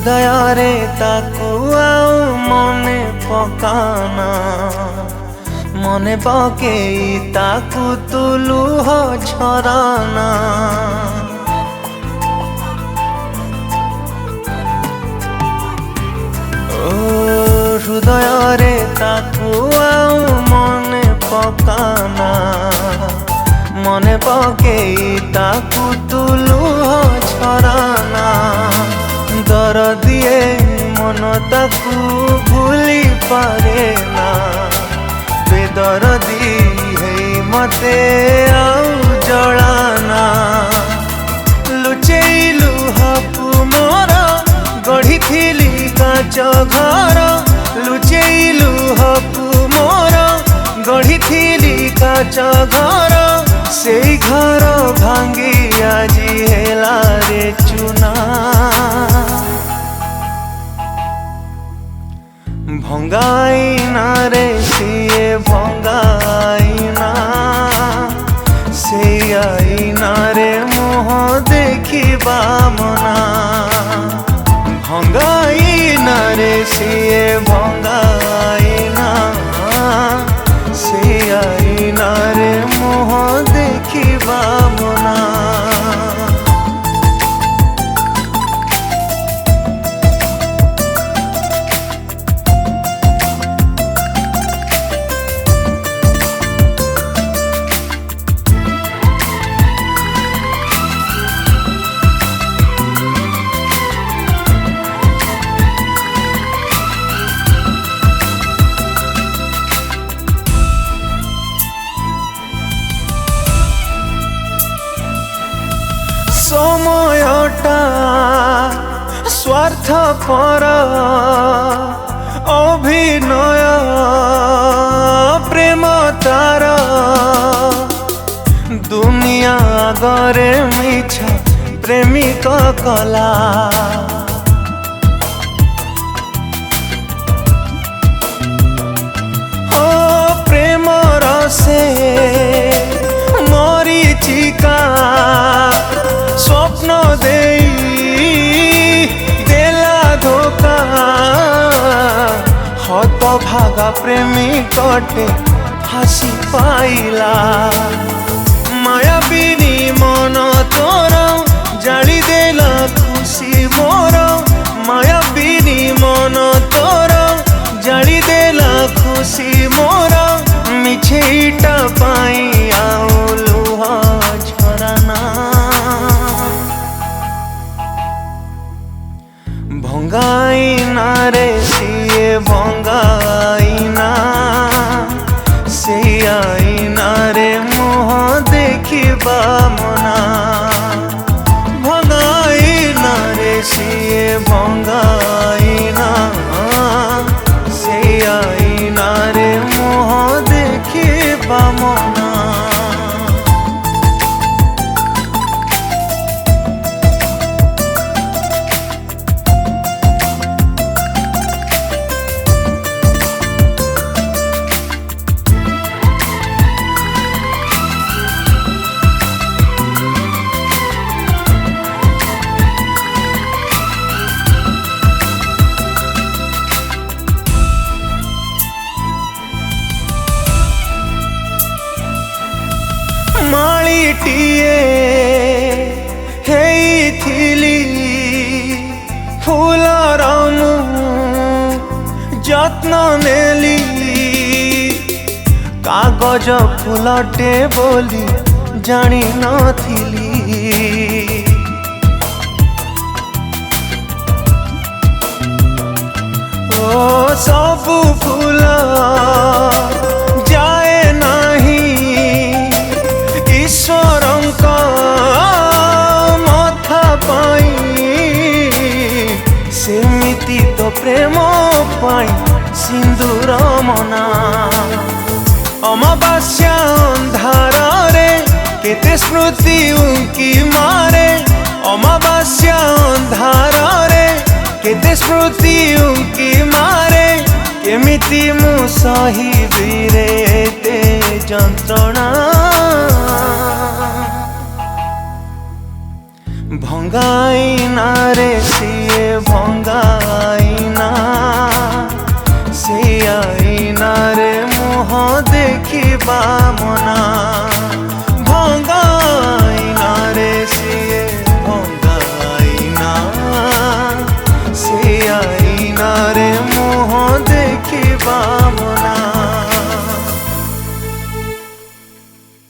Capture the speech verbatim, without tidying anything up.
हृदय रे ताकू आउ मने पकाना मने पकेई ताकू तुलू हो झराना ओ हृदय रे ताकू आउ मने पकाना मने पकेई ताकू तुलू हो झराना दर दिए मन ताकू भूली पारे ना बेदरदी है मते आउ जलाना लुचेलु हपु मोर गढ़ी थिली काच घर लुचेलु हपु मोर गढ़ी थिली काच घर से घर भांगी आजी हेला रे चुना भंगाईना रे सिए भंगाईना से आईना रे मुह देखिबा मना भंगाईना रे सिए भंगाईना से आईना रे मुह देखिबा मना समयटा स्वार्थपर अभिनय प्रेम तार दुनिया आगरे मिछ प्रेमिक कला ओ प्रेम रसे मरीचिका स्वप्न दे देला धोखा हत भागा प्रेमी कटे हासी पाइला माया बिनी मन तोर जाली देला खुशी मोर माया बिनी मन तोर जाली देला खुशी मोर मिछेटा पाई आउ लुह झराना भंगाईना रे सिए भंगाईना से आईना रे मुह देखिबा मना भंगाईना रे सिए भंगाईना से आईना रे मुह देखिबा मना मालीटिए हेइथिली फूलर मु जत्न नेली कागज फूलटे बोली जानी नथिली ओ सबु फूल जाए नाही ईश्वरंक मथा पाई सेमिति तो प्रेम पाई सिंदूर मना अमावास्या अंधार रे केते स्मृति उंकी मारे अमावास्या अंधार रे केते स्मृति उंकी मारे केमिति मु सहिबी रे एते जंत्रणा भंगाईना रे सिए भंग